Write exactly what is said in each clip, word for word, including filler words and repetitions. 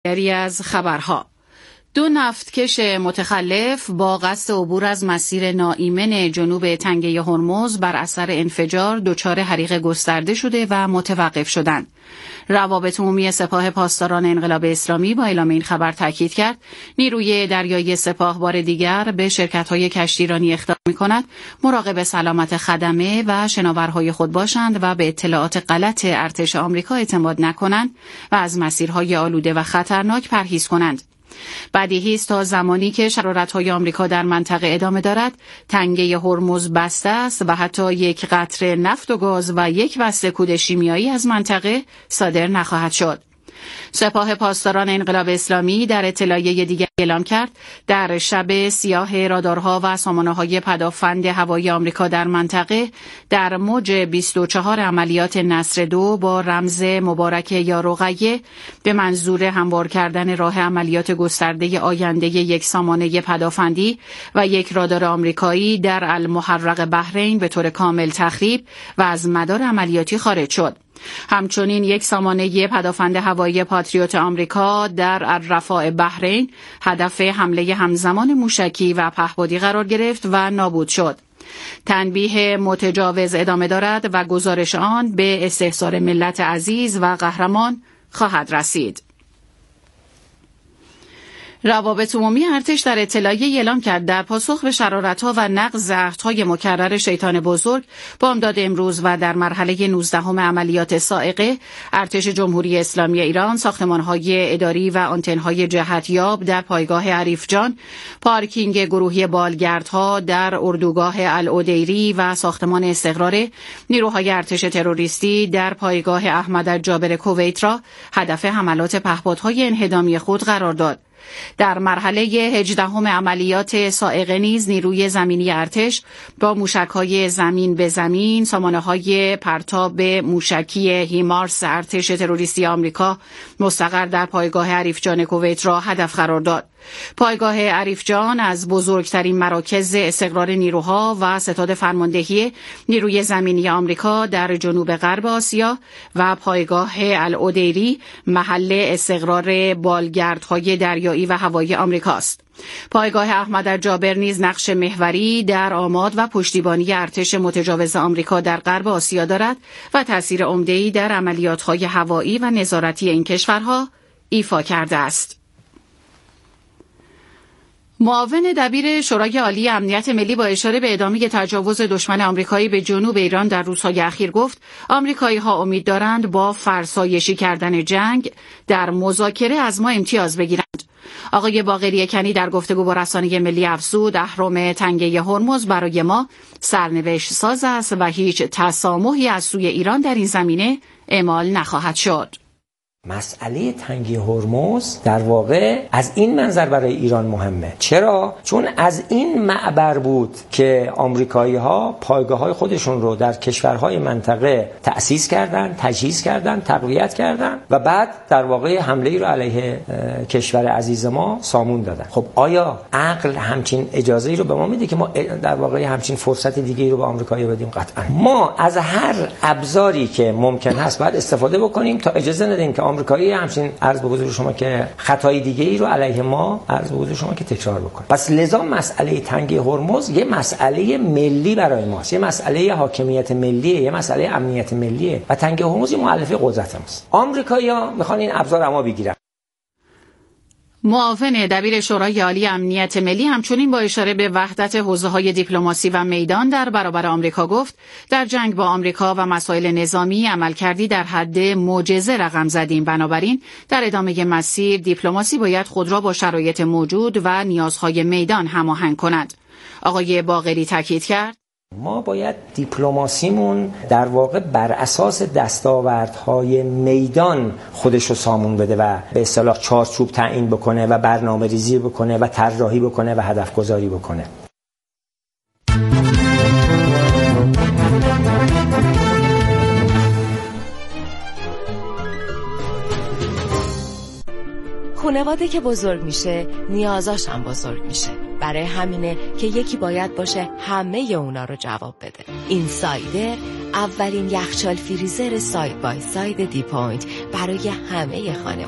دیگری از خبرها. دو نفتکش متخلف با قصد عبور از مسیر ناایمن جنوب تنگه هرمز بر اثر انفجار دچار حریق گسترده شده و متوقف شدند. روابط عمومی سپاه پاسداران انقلاب اسلامی با اعلام این خبر تاکید کرد نیروی دریایی سپاه بار دیگر به شرکت‌های کشتیرانی اخطار می‌کند مراقب سلامت خدمه و شناورهای خود باشند و به اطلاعات غلط ارتش آمریکا اعتماد نکنند و از مسیرهای آلوده و خطرناک پرهیز کنند. بدیهی است تا زمانی که شرارت‌های آمریکا در منطقه ادامه دارد، تنگه هرمز بسته است و حتی یک قطره نفت و گاز و یک بسته کود شیمیایی از منطقه صادر نخواهد شد. سپاه پاسداران انقلاب اسلامی در اطلاعیه دیگر اعلام کرد در شب سیاه رادارها و سامانه‌های پدافند هوایی آمریکا در منطقه در موج بیست و چهار عملیات نصر دو با رمز مبارک یا رقیه به منظور هموار کردن راه عملیات گسترده آینده یک سامانه پدافندی و یک رادار آمریکایی در المحرق بحرین به طور کامل تخریب و از مدار عملیاتی خارج شد. همچنین یک سامانه پدافند هوایی پاتریوت آمریکا در الرفاع بحرین هدف حمله همزمان موشکی و پهپادی قرار گرفت و نابود شد. تنبیه متجاوز ادامه دارد و گزارش آن به استحضار ملت عزیز و قهرمان خواهد رسید. روابط عمومی ارتش در اطلاعیه اعلام کرد در پاسخ به شرارت‌ها و نقض عهدهای مکرر شیطان بزرگ بامداد امروز و در مرحله نوزدهم عملیات صاعقه ارتش جمهوری اسلامی ایران ساختمان‌های اداری و آنتن‌های جهتیاب در پایگاه عریفجان، پارکینگ گروهی بالگردها در اردوگاه العدیری و ساختمان استقرار نیروهای ارتش تروریستی در پایگاه احمد جابر کویت را هدف حملات پهپادهای انهدامی خود قرار داد. در مرحله هجدهم عملیات صاعقه نیز نیروی زمینی ارتش با موشک‌های زمین به زمین سامانه‌های پرتاب موشکی هیمارس ارتش تروریستی آمریکا مستقر در پایگاه عریفجان کویت را هدف قرار داد. پایگاه عریفجان از بزرگترین مراکز استقرار نیروها و ستاد فرماندهی نیروی زمینی آمریکا در جنوب غرب آسیا و پایگاه العدیری محل استقرار بالگردهای دریایی و هوایی آمریکاست. پایگاه احمد جابر نیز نقش محوری در آماد و پشتیبانی ارتش متجاوز آمریکا در غرب آسیا دارد و تأثیر عمده‌ای در عملیات‌های هوایی و نظارتی این کشورها ایفا کرده است. معاون دبیر شورای عالی امنیت ملی با اشاره به ادامه تجاوز دشمن آمریکایی به جنوب ایران در روزهای اخیر گفت آمریکایی‌ها امید دارند با فرسایشی کردن جنگ در مذاکره از ما امتیاز بگیرند. آقای باقری کنی در گفتگو با رسانه ملی افزود اهرم تنگه هرمز برای ما سرنوشت ساز است و هیچ تسامحی از سوی ایران در این زمینه اعمال نخواهد شد. مسئله تنگه هرمز در واقع از این منظر برای ایران مهمه. چرا؟ چون از این معبر بود که آمریکایی‌ها پایگاه‌های خودشون رو در کشورهای منطقه تأسیس کردن، تجهیز کردن، تقویت کردن و بعد در واقع حمله‌ای رو علیه کشور عزیز ما سامون دادن. خب آیا عقل همچین اجازه‌ای رو به ما میده که ما در واقع همچین فرصت دیگه‌ای رو به آمریکایی‌ها بدیم؟ قطعاً. ما از هر ابزاری که ممکن هست باید استفاده بکنیم تا اجازه ندیم که آمریکایی همچین عرض به حضور شما که خطای دیگه ای رو علیه ما عرض به حضور شما که تکرار بکنه. پس لذا مسئله تنگه هرمز یه مسئله ملی برای ماست، یه مسئله حاکمیت ملیه، یه مسئله امنیت ملیه و تنگه هرمز یه مؤلفه قدرت ماست. آمریکایی‌ها میخوان این ابزار رو ما بگیرن. معاون دبیر شورای عالی امنیت ملی همچنین با اشاره به وحدت حوزه‌های دیپلماسی و میدان در برابر آمریکا گفت در جنگ با آمریکا و مسائل نظامی عملکردی در حد معجزه رقم زدیم. بنابراین در ادامه مسیر دیپلماسی باید خود را با شرایط موجود و نیازهای میدان هماهنگ کند. آقای باقری تاکید کرد ما باید دیپلماسیمون در واقع بر اساس دستاوردهای میدان خودش رو سامون بده و به اصطلاح چارچوب تعیین بکنه و برنامه ریزی بکنه و طراحی بکنه و هدف گذاری بکنه. خانواده که بزرگ میشه نیازاش هم بزرگ میشه. برای همینه که یکی باید باشه همه اونا رو جواب بده. این سایدر اولین یخچال فریزر ساید بای ساید دی پوینت برای همه خانواده.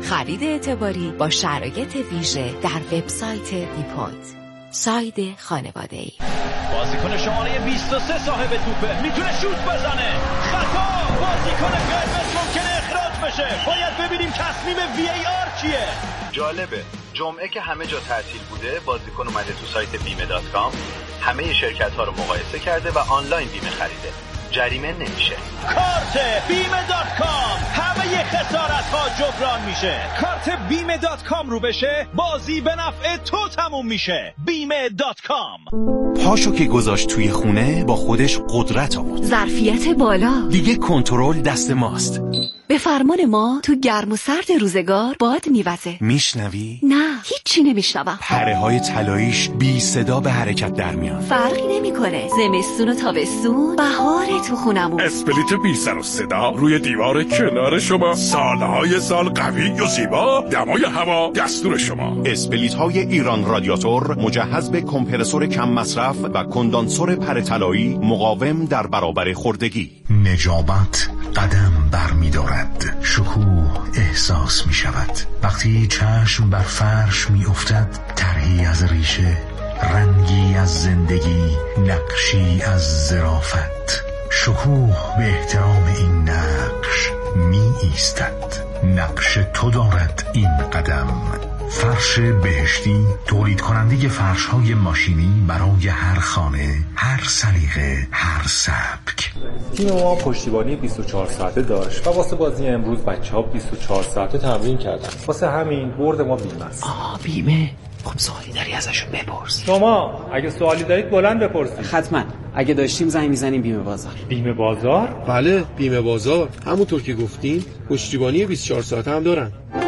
خرید اعتباری با شرایط ویژه در وبسایت دیپوینت. ساید خانواده‌ای. بازیکن شماره بیست و سه صاحب توپه، میتونه شوت بزنه. خطا، بازیکن قرمز ممکنه اخراج بشه. باید ببینیم تصمیم وی ای آر چیه. جالبه، جمعه که همه جا تعطیل بوده، بازیکن اومده تو سایت بیمه دات کام، همه شرکت ها رو مقایسه کرده و آنلاین بیمه خریده. جریمه نمیشه. کارت بیمه دات کام، همه خسارت ها جبران میشه. کارت بیمه دات کام رو بشه، بازی به نفع تو تموم میشه. بیمه دات کام. پاشو که گذاشت توی خونه با خودش قدرت آورد. ظرفیت بالا. دیگه کنترل دست ماست. به فرمان ما تو گرم و سرد روزگار باد میوزه. میشنوی؟ نه، هیچی نمیشنوم. پره های طلاییش بی صدا به حرکت در میان. فرقی نمیکنه. زمستون و تابستون، بهار تو خونمون. اسپلیت بی سر و صدا روی دیوار کنار شما، سالهای سال قوی و زیبا، دمای هوا دستور شما. اسپلیت های ایران رادیاتور مجهز به کمپرسور کم مصرف و کندانسور پره طلایی مقاوم در برابر خوردگی. نجابت قدم برمی‌دارد، شکوه احساس می شود وقتی چشم بر فرش می افتد. طرحی از ریشه، رنگی از زندگی، نقشی از ظرافت. شکوه به احترام این نقش می ایستد. نقش تو دارد این قدم. فرش بهشتی، تولید کننده فرش های ماشینی برای هر خانه، هر سلیقه، هر سبک. تیم ما پشتیبانی بیست و چهار ساعته داشت و واسه بازی امروز بچه‌ها بیست و چهار ساعته تمرین کردن. واسه همین برد ما بیمه است. آها بیمه. خب سوالی داری ازشون بپرس. شما اگه سوالی دارید بلند بپرسید. حتما. اگه داشتیم زنگ میزنیم بیمه بازار. بیمه بازار؟ بله، بیمه بازار. همونطور که گفتیم پشتیبانی بیست و چهار ساعته هم دارن.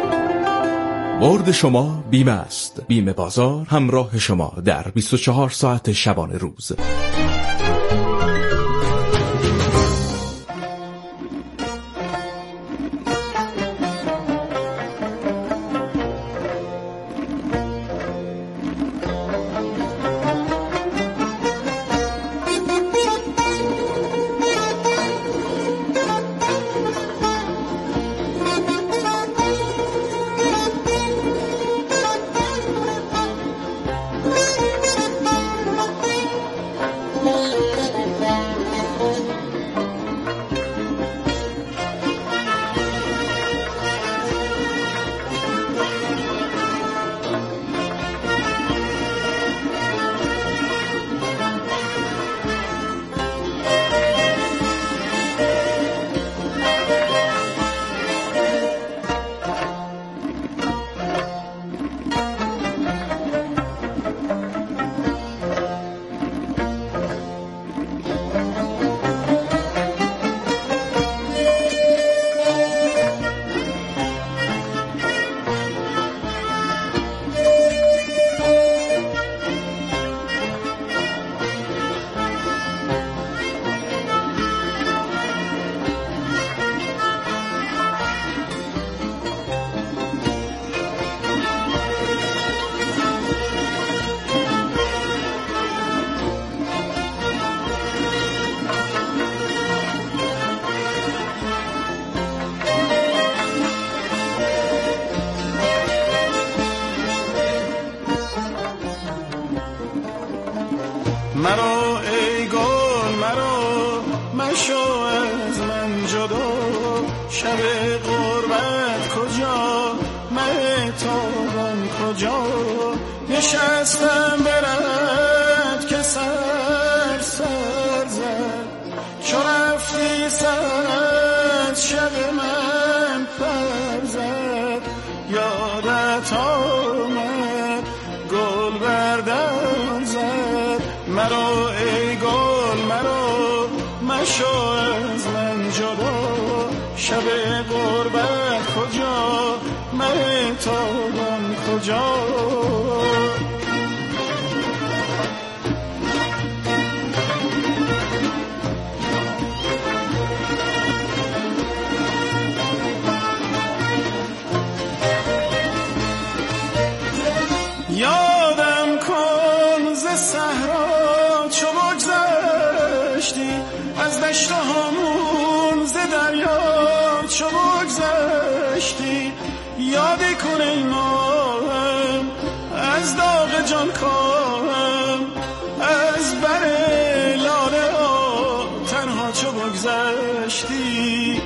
برد شما بیمه است. بیمه بازار همراه شما در بیست و چهار ساعت شبانه روز. مرا ای گل مرا مشو از من جدا، شب غربت کجا، مهتابان کجا، نشستم برد که سر سر زد، چو رفتی سر شب من پر زد، یادت آمد گل بردم زد، مرا ای گل مرا مشو از من جدا، شب غربت کجا، مهتابان کجا. یادم کن ز صحرا چو بگذشتی، از دشت هامون ز دریا چو بگذشتی، یادم کن ای ماهم از داغ جان کاهم از بر لاله ها تنها چو بگذشتی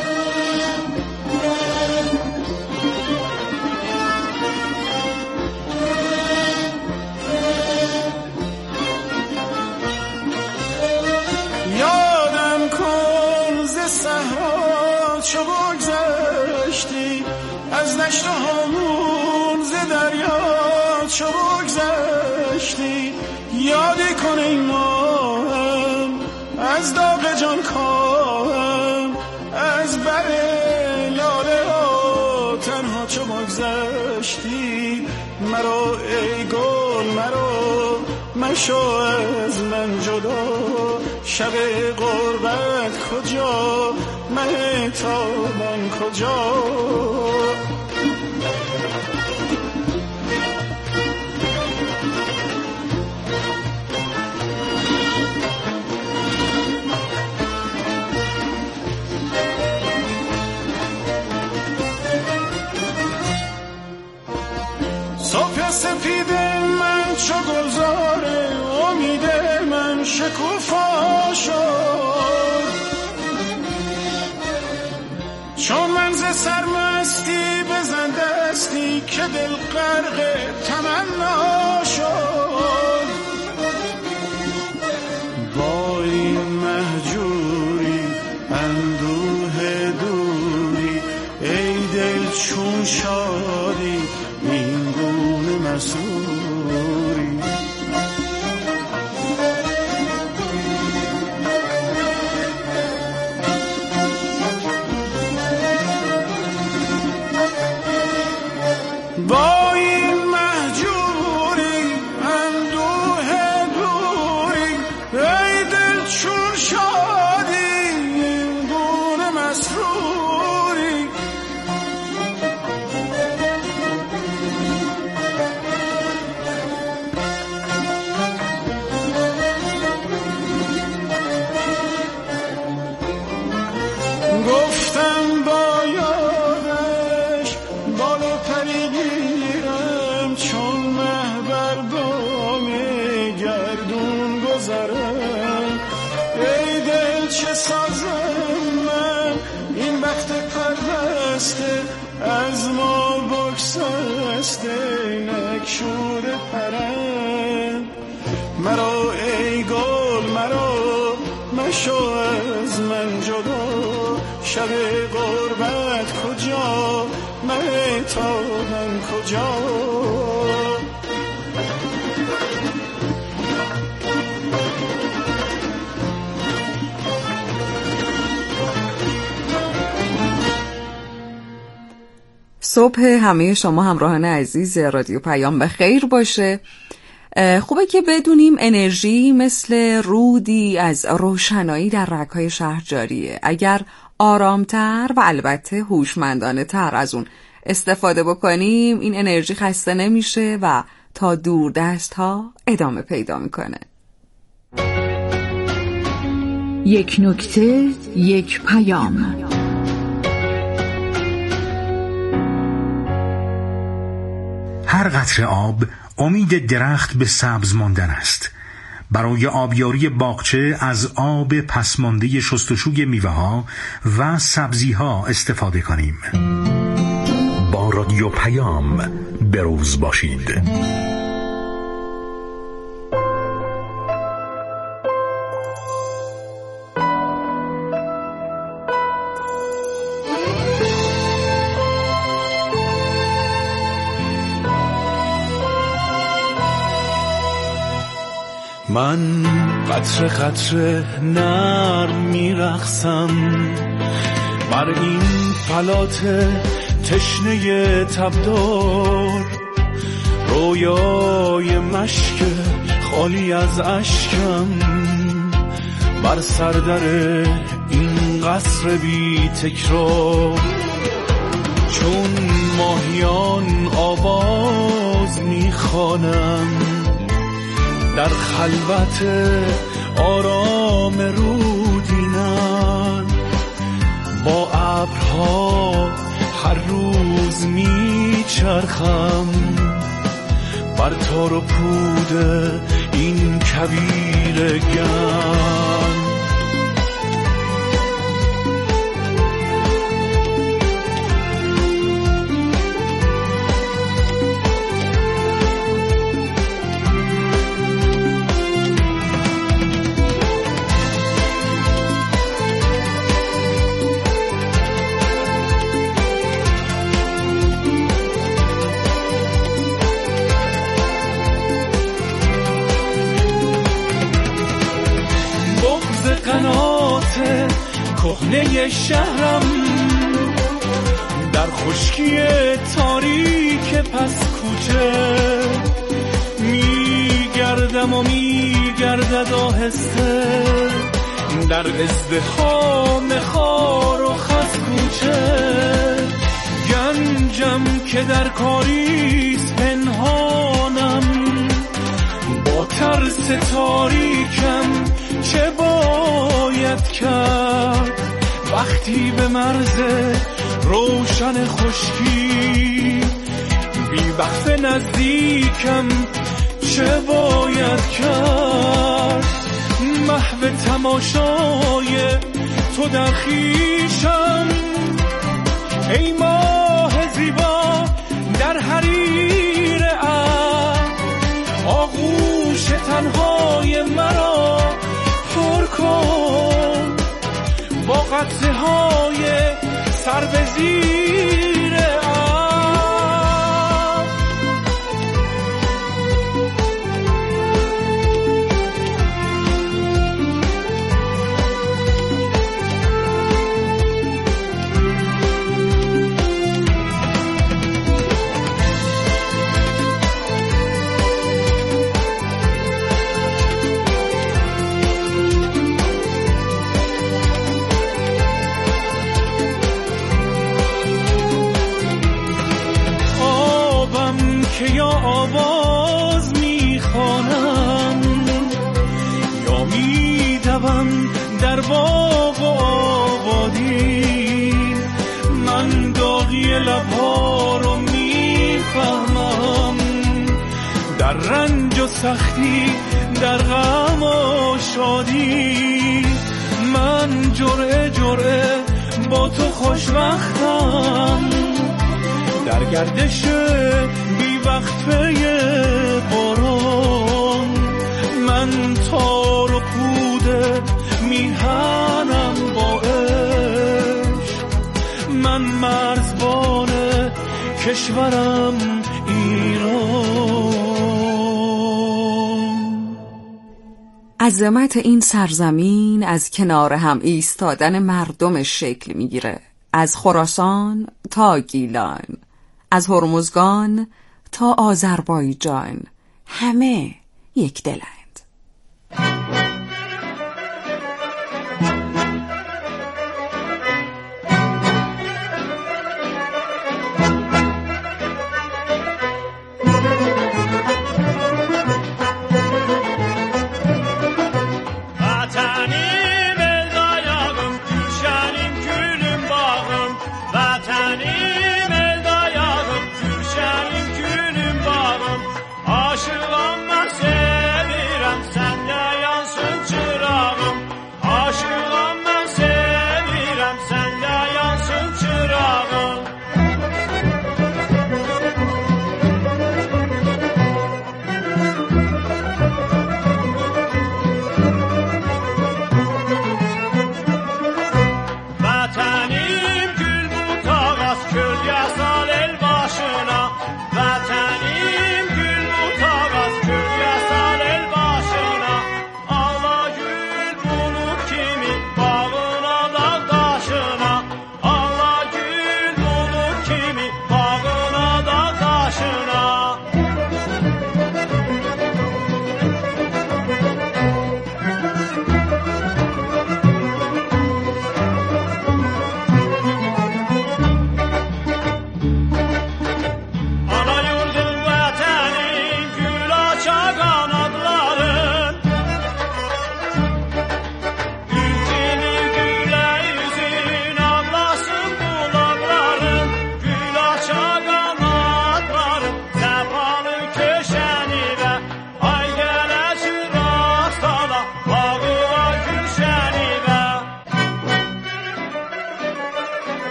یادم کن ز صحرا چو بگذشتی از دشت هامون ز دریا چو بگذشتی یادی کن ای ماهم از داغ جان کاهم از بر لاله ها تنها چو بگذشتی مرا ای گل مرا مشو از من جدا شب غربت کجا مهتابم کجا صبح سفید من چو گلزاره امید من شکوفا شد چون من ز سرمستی بزن دستی که دل غرق تمنا شد با این مهجوری اندوه دوری ای دل چون شادی این گونه مسروری با این مهجوری اندوه دوری ای دل چون شادی این گونه مسروری گفتم با یادش بال و پری گیرم چون مه بر بام گردون گذرم ای دل چه سازم من این بخت پرسته از ما بگسسته نکشور پرم مرا ای گل مرا مشو از من جدا شب غربت کجا مهتابم کجا صبح همه شما همراهان عزیز رادیو پیام به خیر باشه. خوبه که بدونیم انرژی مثل رودی از روشنایی در رگ‌های شهر جاریه. اگر آرامتر و البته هوشمندانه تر از اون استفاده بکنیم این انرژی خسته نمیشه و تا دور دست ها ادامه پیدا میکنه. یک نکته، یک پیام. هر قطره آب امید درخت به سبز ماندن است. برای آبیاری باغچه از آب پسمانده شستشوی میوه‌ها و سبزی‌ها استفاده کنیم. با رادیو پیام بروز باشید. من قطره قطره نرم میرقصم بر این فلات تشنه تبدار، رویای مشک خالی از اشکم بر سردر این قصر بی تکرار. چون ماهیان آواز میخوانم در خلوت آرام رودینم، با ابرها هر روز میچرخم بر تار و پود این کویر گم. کهنه شهرم در خشکی تاریک پس کوچه میگردم و میگردد آهسته در ازدحام خار و خس کوچه. گنجم که در کاریست پنهانم با ترس تاریکم چه باید کرد وقتی به مرز روشن خشکی بی وقف نزدیکم چه باید کرد. محو تماشای تو در خویشم ای ماه زیبا در حریر ابر آغوش تنهای مرا پر کن با قطره های سر به زیر آب. که یا آواز میخوانم یا میدوم در باغ و آبادی من داغی لبها رو میفهمم در رنج و سختی در غم و شادی من جرعه جرعه با تو خوشبختم در گردش بی وقفه باران من تار و پود میهنم با عشق من مرزبان کشورم ایران. عظمت این سرزمین از کنار هم ایستادن مردمش شکل میگیره، از خراسان تا گیلان، از هرمزگان تا آذربایجان، همه یک دلند. Aşığım ben seni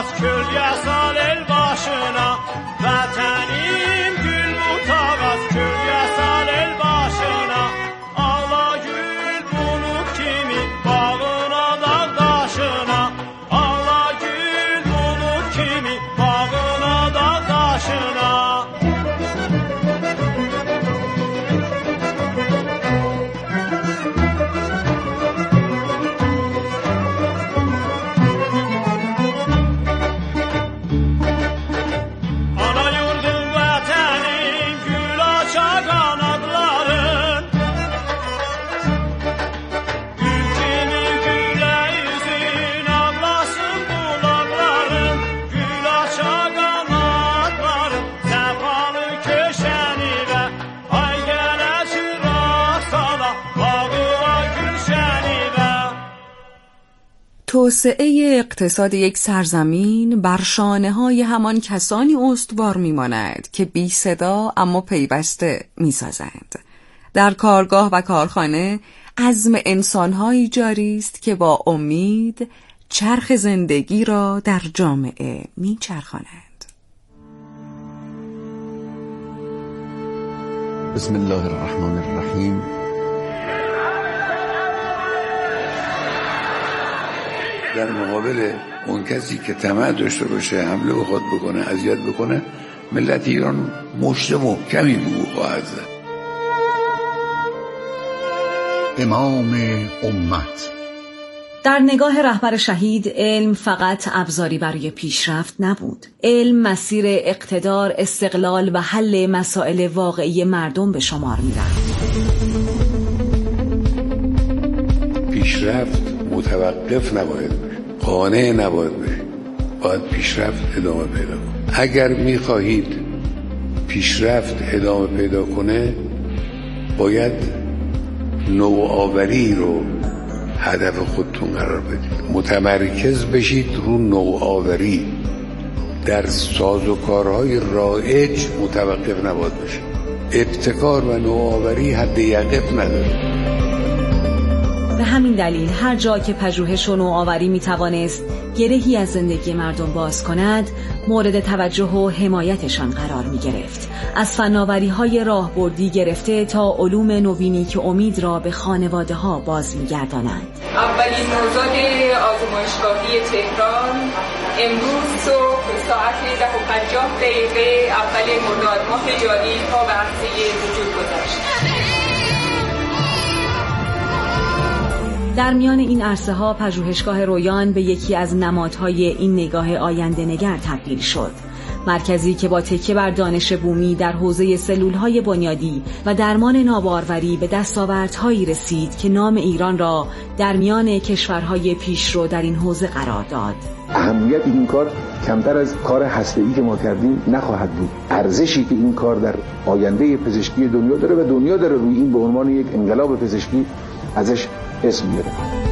ağaç kül yasal el başına. Vatanım gül mut ağaç kül yasal el başına. Ağla gül bunu kimi bağına dağ taşına. Ağla gül bunu kimi bağına dağ taşına. توسعه اقتصاد یک سرزمین بر شانه‌های همان کسانی استوار می‌ماند که بی صدا اما پیوسته می‌سازند. در کارگاه و کارخانه عزم انسان‌هایی جاری است که با امید چرخ زندگی را در جامعه می‌چرخانند. بسم الله الرحمن الرحیم. در مقابل اون کسی که طمع داشته باشه حمله به خود بکنه، اذیت بکنه، ملت ایران مشت محکمی به او خواهد زد. امام امت. در نگاه رهبر شهید علم فقط ابزاری برای پیشرفت نبود. علم مسیر اقتدار، استقلال و حل مسائل واقعی مردم به شمار می‌رفت. پیشرفت متوقف نباید بشه، قانع نباید بشه، باید پیشرفت ادامه پیدا کنه. اگر میخواهید پیشرفت ادامه پیدا کنه باید نوآوری رو هدف خودتون قرار بدید، متمرکز بشید رو نوآوری، در سازوکارهای رایج متوقف نباید بشه. ابتکار و نوآوری حد یقف نداره. به همین دلیل هر جا که پژوهش و نوآوری میتوانست گرهی از زندگی مردم باز کند، مورد توجه و حمایتشان قرار میگرفت. از فناوری‌های راهبردی گرفته تا علوم نوینی که امید را به خانواده ها باز میگردانند. اولین نوزاد آزمایشگاهی تهران امروز صبح ساعت ده و پنجاه دقیقه اول مرداد ماه جاری پا به عرصه وجود گذاشت. در میان این عرصه ها پژوهشگاه رویان به یکی از نمادهای این نگاه آینده نگر تبدیل شد. مرکزی که با تکیه بر دانش بومی در حوزه سلولهای بنیادی و درمان ناباروری به دستاوردهایی رسید که نام ایران را در میان کشورهای پیشرو در این حوزه قرار داد. اهمیت این کار کمتر از کار هسته‌ای که ما کردیم نخواهد بود. ارزشی که این کار در آینده پزشکی دنیا داره و دنیا داره روی این به عنوان یک انقلاب پزشکی ازش اسم میاره.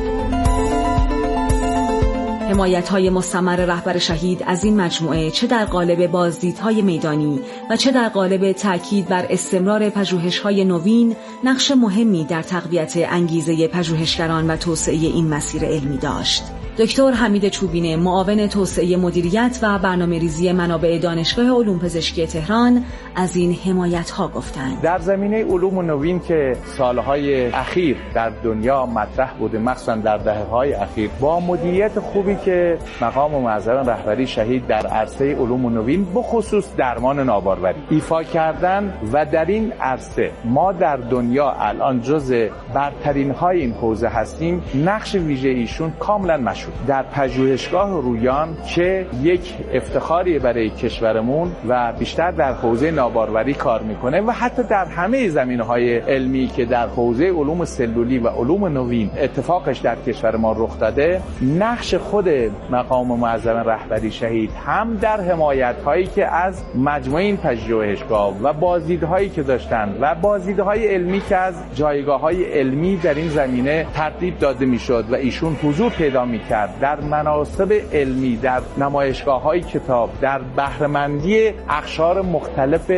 حمایت‌های مستمر رهبر شهید از این مجموعه چه در قالب بازدیدهای میدانی و چه در قالب تاکید بر استمرار پژوهش‌های نوین نقش مهمی در تقویت انگیزه پژوهشگران و توسعه این مسیر علمی داشت. دکتر حمید چوبینه، معاون توسعه مدیریت و برنامه‌ریزی منابع دانشگاه علوم پزشکی تهران، از این حمایت‌ها گفتند. در زمینه علوم نوین که سالهای اخیر در دنیا مطرح بوده، مخصوصا در دهه‌های اخیر، با مدیریت خوبی که مقام معظم رهبری شهید در عرصه علوم نوین بخصوص درمان ناباروری ایفا کردن و در این عرصه ما در دنیا الان جزء برترین‌های این حوزه هستیم، نقش ویژه ایشون کاملا مشهود. در پژوهشگاه رویان که یک افتخاری برای کشورمون و بیشتر در حوزه ناباروری کار میکنه و حتی در همه زمینه‌های علمی که در حوزه علوم سلولی و علوم نوین اتفاقش در کشور ما رخ داده، نقش خود مقام معظم رهبری شهید هم در حمایت‌هایی که از مجموعه این پژوهشگاه و بازدیدهایی که داشتن و بازدیدهای علمی که از جایگاه‌های علمی در این زمینه ترتیب داده میشد و ایشون حضور پیدا میکرد در مناسب علمی، در نمایشگاه‌های کتاب، در بهره‌مندی اقشار مختلف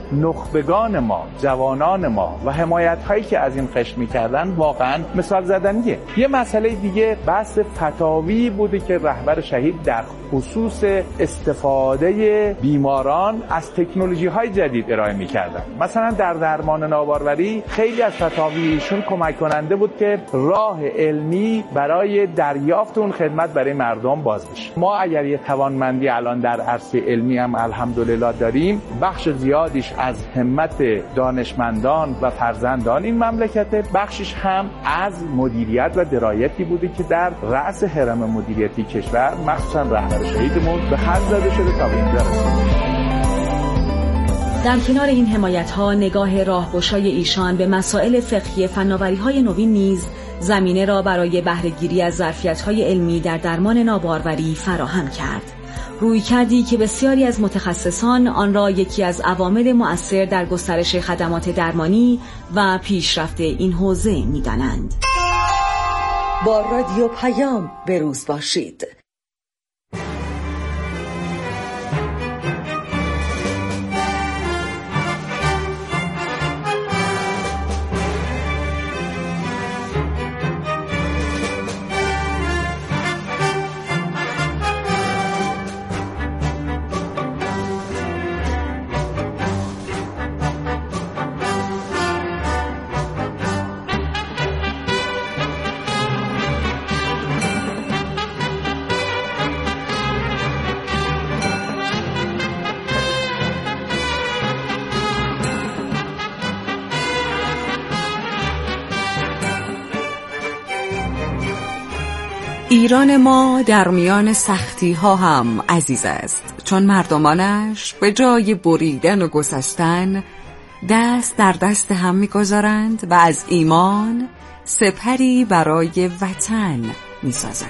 نخبگان ما، جوانان ما و حمایت هایی که از این قشر میکردن واقعا مثال زدنیه. یه مسئله دیگه بحث فتاوی بوده که رهبر شهید در خصوص استفاده بیماران از تکنولوژی های جدید ارائه میکردن. مثلا در درمان ناباروری خیلی از فتاویشون کمک کننده بود که راه علمی برای دریافت اون خدمت برای مردم باز بشه. ما اگر یه توانمندی الان در عرصه علمی هم الحمدلله داریم، بخش زیادیش از همت دانشمندان و فرزندان این مملکته، بخشش هم از مدیریت و درایتی بوده که در رأس هرم مدیریتی کشور مخصوصا رهبر شهیدمون به خرج داده شده تا به اینجا رسید. در کنار این حمایت‌ها نگاه راهگشای ایشان به مسائل فقهی فناوری‌های نوین نیز زمینه را برای بهره‌گیری از ظرفیت‌های علمی در درمان ناباروری فراهم کرد. رویکردی که بسیاری از متخصصان آن را یکی از عوامل مؤثر در گسترش خدمات درمانی و پیشرفت این حوزه می‌دانند. با رادیو پیام به روز باشید. ایران ما در میان سختی ها هم عزیز است، چون مردمانش به جای بریدن و گسستن دست در دست هم می‌گذارند و از ایمان سپری برای وطن می‌سازند.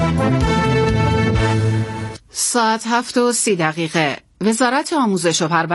ساعت هفت و سی دقیقه. وزارت آموزش و پرورش